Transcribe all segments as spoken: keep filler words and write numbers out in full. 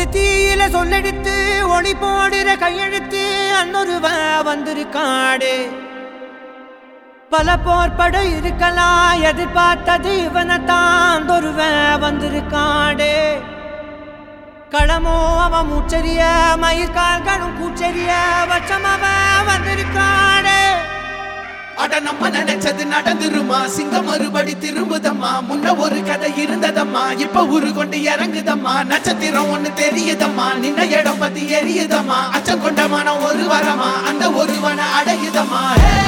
ஒரு தீயில சொல்லெடுத்து ஒளி போடுற கையெழுத்து அன்னொருவ வந்திருக்காடு. பல போர்பட இருக்கலாம் எதிர்பார்த்தது இவனைத்தான் ஒருவ வந்திருக்காடு. களமோ அவன் மூச்சரிய மயிர்கால்களும் கூச்சரிய வச்சம் அவன் வந்திருக்காடு. அட நம்ம நினைச்சது நடந்துருமா, சிங்கம் மறுபடி திரும்புதம்மா. முன்ன ஒரு கதை இருந்ததம்மா, இப்ப உரு கொண்டு இறங்குதம்மா. நட்சத்திரம் ஒண்ணு தெரியுதம்மா, நின்ன இடம் பத்தி எரியுதம்மா. அச்சம் கொண்ட மனம் ஒரு வரமா, அந்த ஒருவனை அடையுதம்மா.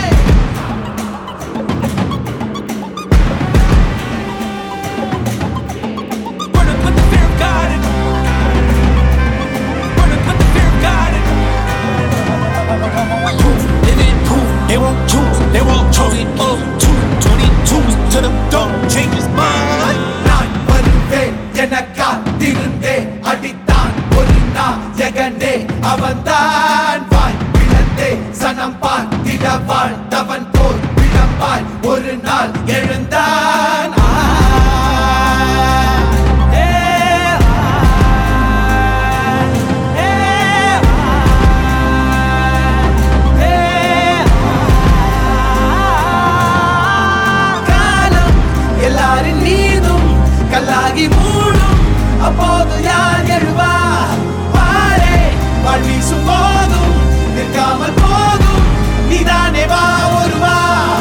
They won't choose, they won't choose it up. Two twenty-twos to the dog, change his mind. நான் வருவேன் என காத்திருந்தேன், அடித்தான் ஒரு நாயகனே அவன்தான். வாய் பிளந்தே சனம் பார்த்திட வாழ்ந்தவன் போல் விளம்பாய் ஒரு நாள் எழுந்தான். கல்லாகி மூடும் அப்போது யார் எழுவா? பாரே வாழ் வீசும் போதும் நிற்காமல் போதும் நீதானே வா ஒருவா.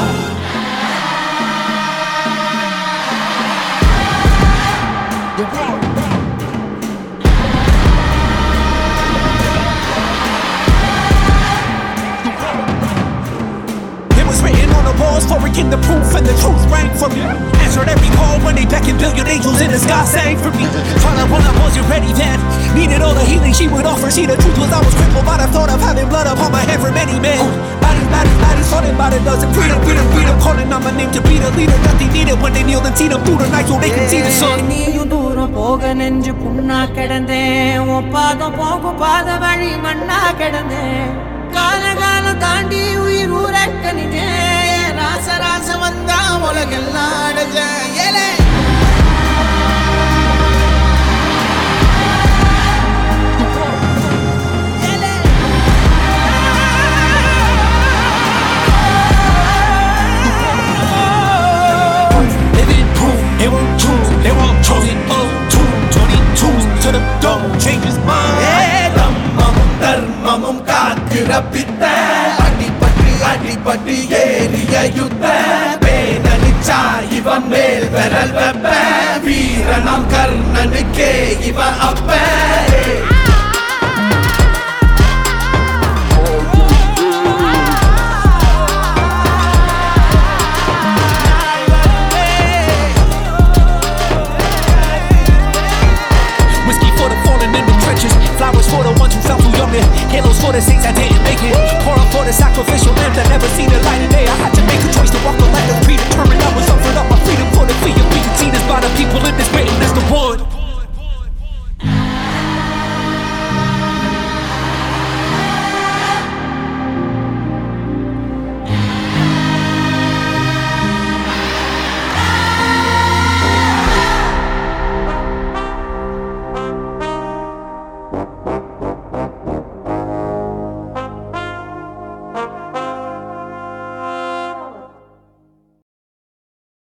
It was written on the walls for a king, the proof and the truth rang for me. Answered every call when they beckoned, billion angels in the sky sang for me. Trying to run up, wasn't ready then. Needed all the healing she would offer. See, the truth was I was crippled by the thought of having blood upon my head for many men. Bodies, bodies, bodies, falling by the dozen. Freedom, freedom, freedom, calling on my name to be the leader that they needed when they kneeled and seen them through the night so they can see the sun. நீயும் தூரம் போக நெஞ்சு புண்ணா கிடந்தேன், உன் பாதம் போகும் பாத வழி மண்ணா கிடந்தேன். கால காலம் தாண்டி உயிர் ஊரக்கணிதேன், ராச ராச வந்தா உலகெல்லாம் அடைஞ்சேன். ஏலே They won't choose, they won't choose it up. Two twenty-twos to the dog, change his mind. தம்மமும் தர்மமும் காக்கிற பித்த, அடிபட்டு அடிபட்டு ஏறிய யுத்த. பேனலிச்சா இவன் மேல் விரல் வெப்ப, வீரனாம் கர்ணனுக்கே இவன் அப்ப.